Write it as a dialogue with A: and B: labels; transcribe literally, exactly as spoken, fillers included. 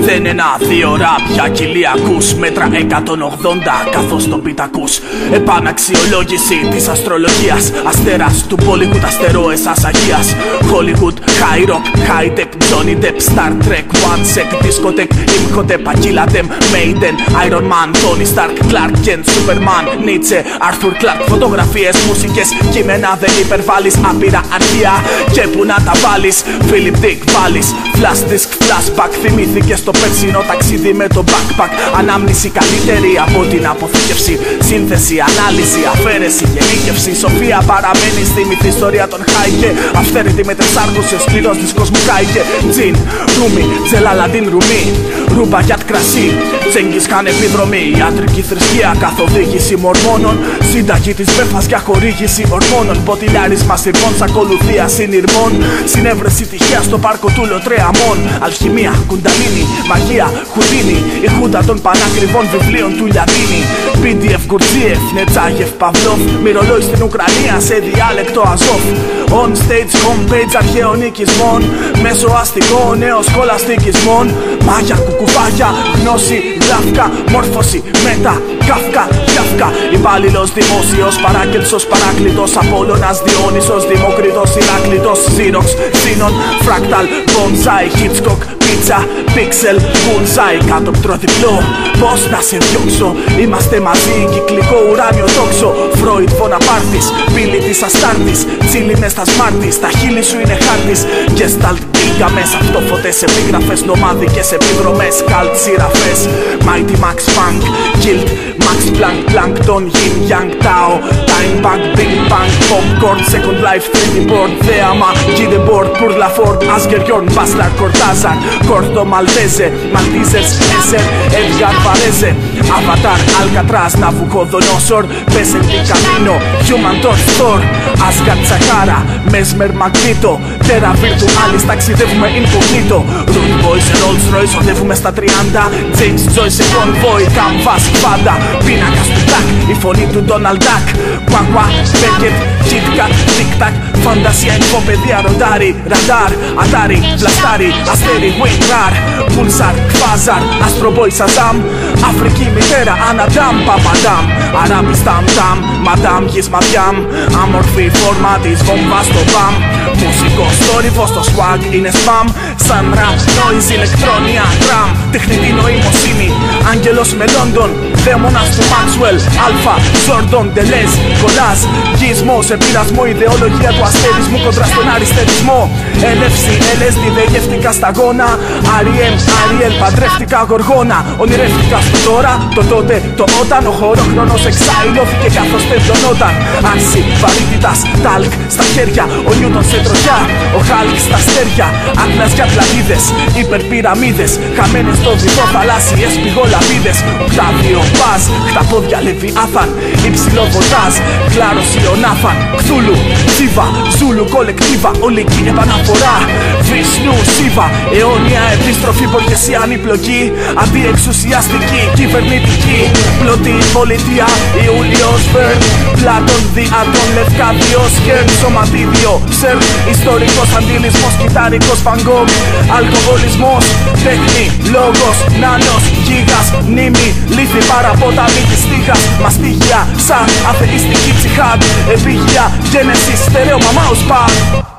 A: Δεν ένα, δύο ραπ για κοιλιακούς, μέτρα εκατόν ογδόντα καθώς το beat ακούς. Επαναξιολόγηση της αστρολογίας, αστέρας του Bollywood, αστερόες Αγίας. Hollywood, high rock, high tech, Johnny Depp, Star Trek, One Sec, Discotheque, Imhotep, Aquila Dem, Maiden, Iron Man, Tony Stark, Clark Kent, Superman, Nietzsche, Arthur Clark. Φωτογραφίες, μουσικές, κείμενα δεν υπερβάλλεις, άπειρα αρχεία και που να τα βάλεις. Philip Dick Vallis, flash disk, flashback. Θυμήθηκες το περσινό ταξίδι με το backpack. Ανάμνηση καλύτερη από την αποθήκευση. Σύνθεση, ανάλυση, αφαίρεση, γενίκευση. Σοφία παραμένει στη μυθιστορία των Χάικε. Αυθαίρετη με τεσσάρκωση, ο σκληρός δίσκος μου κάηκε. Τζιν, Ρούμι, Τζελαλαντίν Ρουμί, Ρούμπα γιατ κρασί, Τσέγγις Χαν επιδρομή. Ιατρική θρησκεία, καθοδήγηση μορμόνων. Σύνταγη της Βέφας για χορήγηση ορμόνων. Ποτηλιάρισμα σειρμών, ακολουθία συνειρμών. Συνέβρεση τυχαία στο πάρκο του Λοτρέαμον. Αλχημία, κουνταλίνη, μαγεία, χουδίνη. Η χούντα των πανάκριβων βιβλίων του Λιαδίνη. πι ντι εφ Γκουρτζίεφ, Νετζάγεφ, Παυλόφ. Μυρολόι στην Ουκρανία σε διάλεκτο Αζόφ. On stage, homepage αρχαίων οικισμών. Μέσω αστικών έως κολαστικισμών. Μάγια, κουκουβάγια, γνώση, γράφκα, μόρφωση, μέτα, κάφκα, γιάφκα. Υπάλληλος δημόσιος, παράκελσος, παράκλητος. Απόλλωνας, Διόνυσος, Δημοκριτός, Ηράκλειτος. Xerox, Xenon, Fractal, Bonsai, Hitchcock, Pizza, Pixel, Bullseye. Κάτω πτροδιπλό, πώς να σε διώξω. Είμαστε μαζί, κυκλικό ουράνιο τόξο. Φρόιτ, Βοναπάρτης, πύλη της Αστάρτης. Τσίλι μες στα σμάρτης, τα χείλη σου είναι χάρτης. Gestalt, Gilgamesh, αυτόφωτες επίγραφες. Νομάδικες επιδρομές, καλτ σειραφές. Mighty Max Funk, Guild, Max Planck, Plankton, Yin Yang Tao. Time Bank, Big Bang, Popcorn, Second Life, θρι ντι Board. Θέαμα, Gideboard, Purla Ford, Asger Jorn, Bastard, Cortázar. Corto Maltese, Maltesers, Esser, Edgar Varese. Avatar, Alcatraz, Nabucodonosor, Pesetti Camino, Human Torch, Thor. Asgard, Sahara, Mesmer, Magneto. Terra Virtualis, ταξιδεύουμε incognito. Rude Boys, Rolls Royce, οδεύουμε στα τριάντα. James Joyce, Convoy, Canvas, πάντα. Πίνακας του Duck, η φωνή του Donald Duck. Quack, Beckett, Kit Kat, Tic Tac. Φαντασία, υποπαιδεία, ροντάρι, ραντάρ. Ατάρι, βλαστάρι, αστέρι, Winrar. Pulsar, Quasar, Astro Boy, Shazam. Αφρική μητέρα, Αναντάμ, Παπαντάμ. Αράπη, Σταμ, Ταμ, Μαντάμ, Γης, Μαδιάμ. Αμορφή φόρμα της βόμβας στο μπαμ. Μουσικός θόρυβος, το swag είναι spam. Σαν rap, noise, ηλεκτρόνια, drum. Τεχνητή νοημοσύνη, άγγελος με London. Δαίμονας του Maxwell, Alpha, Jordan, Deleuze, Κολάζ. Γυσμός, επειρασμό, ιδεολογία του αστερισμού κοντρα στον αριστερισμό. Έλευση, ελ ες ντι, δεν γεύτηκα σταγόνα. Αριέμ, Αριέλ, παντρεύτηκα γοργόνα. Ονειρεύτηκα στο τώρα, το τότε, το όταν. Ο χωροχρόνος εξαϊλώθηκε καθώς τεντωνόταν. Άρση, βαρύτητας, τάλκ στα χέρια. Ο Νιούτον σε τροχιά, ο Χάλκ στα αστέρια. Άτλας για πλανήτες, υπερπυραμίδες. Χαμένες στο βυθό, θαλάσσιες πηγολαβίδες. Οκτάβιο, Πας, χταπόδια, Λεβιάθαν. Υψηλό βοτάζ, Κλάρος, Ιωνάφαν. Κθούλου, Σίβα, Ζούλου, κολεκτίβα. Ολική επαναφορά, Βυσνού, Σίβα. Αιώνια επιστροφή, Μποργεσιάνη πλοκή. Αντιεξουσιαστική, κυβερνητική. Πλωτή πολιτεία, Ιούλιος Βερν. Πλάτων, Διάτων, Λευκάδιος, Χέρν. Σωματίδιο, Ψερ. Ιστορικός αντίλισμος, κυτάρικος, Φανγκόγκ. Αλκοολισμός, τέχνη, λόγος, νάνος, γίγας. Μνήμη, λύθη, παραπόταμη της στίχας. Μαστίγια, σαν αθεϊστική ψυχάντ. Επίγεια, γένεση, στερεό, μαμάους παν.